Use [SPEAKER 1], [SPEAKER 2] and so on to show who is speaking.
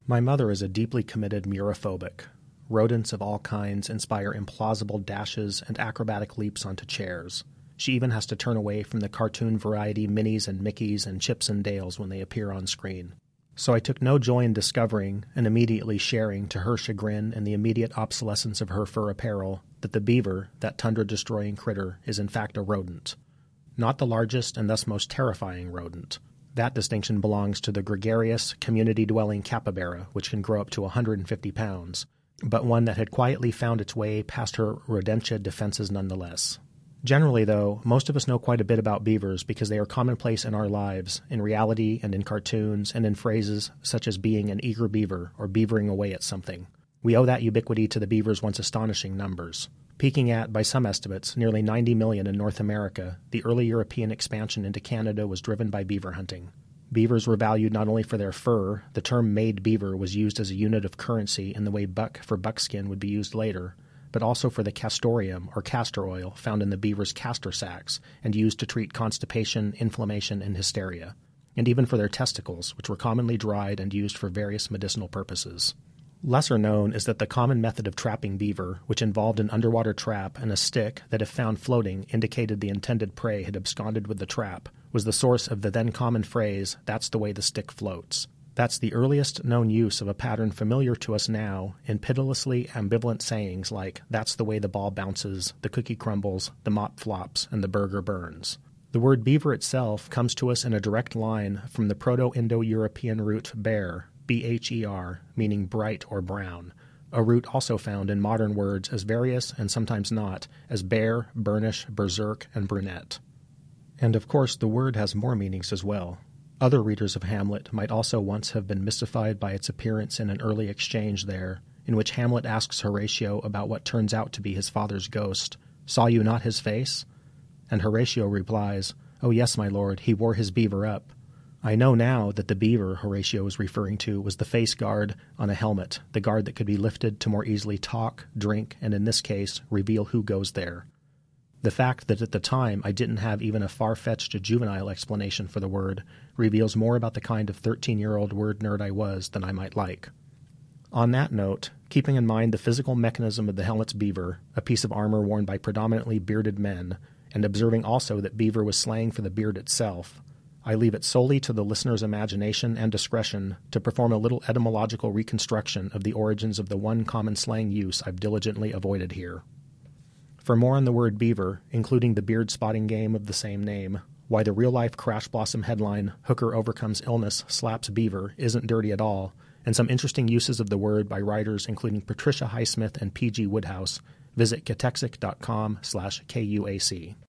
[SPEAKER 1] My mother is a deeply committed murophobic. Rodents of all kinds inspire implausible dashes and acrobatic leaps onto chairs. She even has to turn away from the cartoon variety Minnies and Mickeys and Chips and Dales when they appear on screen. So I took no joy in discovering, and immediately sharing to her chagrin and the immediate obsolescence of her fur apparel, that the beaver, that tundra-destroying critter, is in fact a rodent. Not the largest and thus most terrifying rodent. That distinction belongs to the gregarious, community-dwelling capybara, which can grow up to 150 pounds, but one that had quietly found its way past her rodentia defenses nonetheless. Generally, though, most of us know quite a bit about beavers because they are commonplace in our lives, in reality and in cartoons, and in phrases such as being an eager beaver or beavering away at something. We owe that ubiquity to the beaver's once astonishing numbers. Peaking at, by some estimates, nearly 90 million in North America, the early European expansion into Canada was driven by beaver hunting. Beavers were valued not only for their fur, the term made beaver was used as a unit of currency in the way buck for buckskin would be used later, but also for the castoreum, or castor oil, found in the beaver's castor sacs and used to treat constipation, inflammation, and hysteria, and even for their testicles, which were commonly dried and used for various medicinal purposes. Lesser known is that the common method of trapping beaver, which involved an underwater trap and a stick that if found floating indicated the intended prey had absconded with the trap, was the source of the then common phrase, "That's the way the stick floats." That's the earliest known use of a pattern familiar to us now in pitilessly ambivalent sayings like, "That's the way the ball bounces, the cookie crumbles, the mop flops, and the burger burns." The word beaver itself comes to us in a direct line from the Proto-Indo-European root bear, B-H-E-R, meaning bright or brown, a root also found in modern words as various, and sometimes not, as bear, burnish, berserk, and brunette. And of course the word has more meanings as well. Other readers of Hamlet might also once have been mystified by its appearance in an early exchange there, in which Hamlet asks Horatio about what turns out to be his father's ghost. "Saw you not his face?" And Horatio replies, "Oh yes, my lord, he wore his beaver up." I know now that the beaver Horatio was referring to was the face guard on a helmet, the guard that could be lifted to more easily talk, drink, and in this case, reveal who goes there. The fact that at the time I didn't have even a far-fetched juvenile explanation for the word reveals more about the kind of 13-year-old word nerd I was than I might like. On that note, keeping in mind the physical mechanism of the Hamlet's beaver, a piece of armor worn by predominantly bearded men, and observing also that beaver was slang for the beard itself, I leave it solely to the listener's imagination and discretion to perform a little etymological reconstruction of the origins of the one common slang use I've diligently avoided here. For more on the word beaver, including the beard-spotting game of the same name, why the real-life Crash Blossom headline, "Hooker Overcomes Illness, Slaps Beaver," isn't dirty at all, and some interesting uses of the word by writers including Patricia Highsmith and P.G. Woodhouse, visit catexic.com/KUAC.